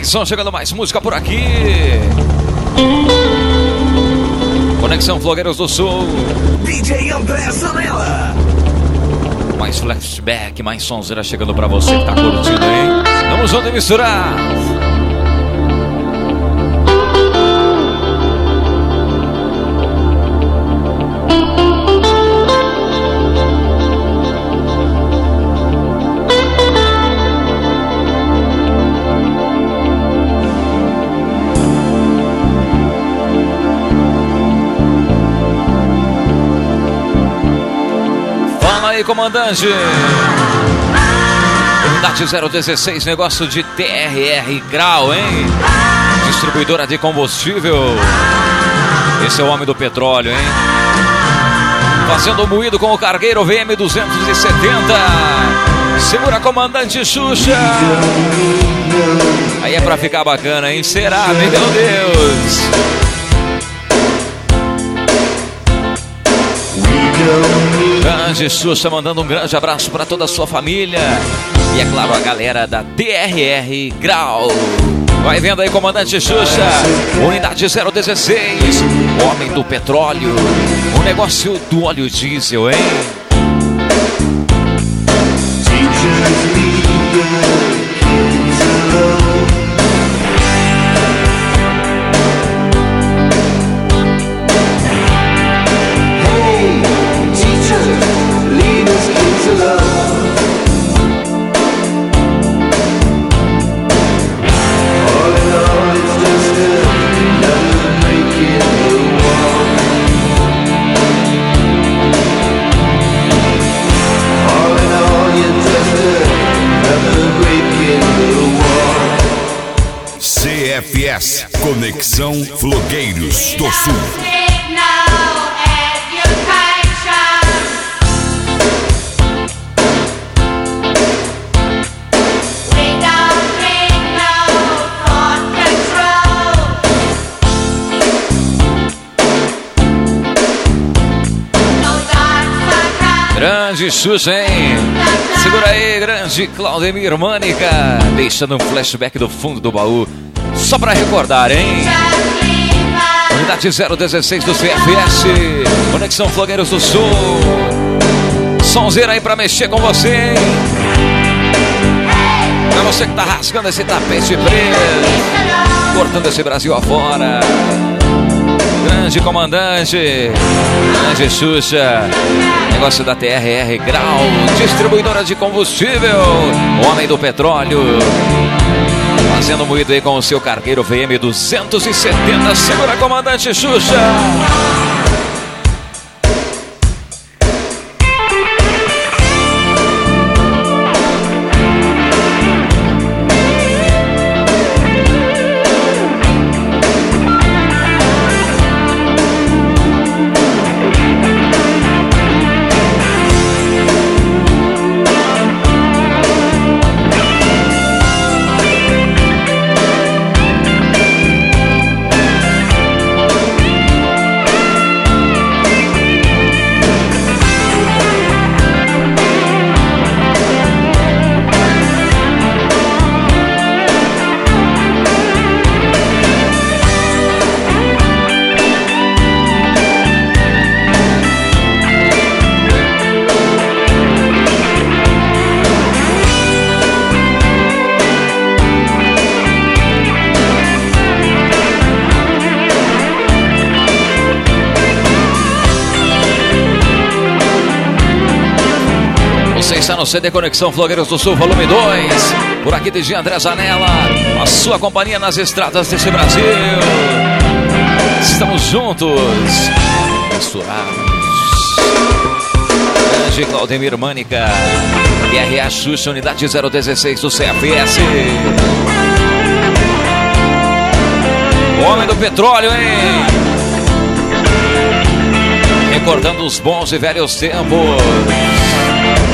Conexão, chegando mais música por aqui. Conexão Flogueiros do Sul. DJ André Zanella. Mais flashback, mais sonzeira chegando pra você que tá curtindo, hein? Vamos junto e misturar. Aí, comandante. Unidade 016, negócio de TRR Grau, hein? Distribuidora de combustível. Esse é o homem do petróleo, hein? Fazendo moído com o cargueiro VM 270. Segura, comandante Xuxa. Aí é pra ficar bacana, hein? Será, meu Deus. Grande Xuxa, mandando um grande abraço para toda a sua família. E é claro, a galera da TRR Grau. Vai vendo aí, comandante Xuxa. Unidade 016, homem do petróleo. O negócio do óleo diesel, hein? CFS, Conexão Flogueiros do Sul. Grande Xuxa, hein? Segura aí, grande Claudemir Mânica. Deixando um flashback do fundo do baú. Só pra recordar, hein? Unidade 016 do CFS. Conexão Flogueiros do Sul. Sonzeira aí pra mexer com você, hein? Pra você que tá rasgando esse tapete preto, cortando esse Brasil afora. Grande comandante, grande Xuxa. Negócio da TRR Grau, distribuidora de combustível, homem do petróleo. Fazendo moído aí com o seu cargueiro VM 270. Segura, comandante Xuxa. Está no CD Conexão Flogueiros do Sul, volume 2. Por aqui, DJ André Zanella, a sua companhia nas estradas desse Brasil. Estamos juntos, misturados. Grande Claudemir Mânica, TRA Xuxa, unidade 016 do CFS. O homem do petróleo, hein? Recordando os bons e velhos tempos.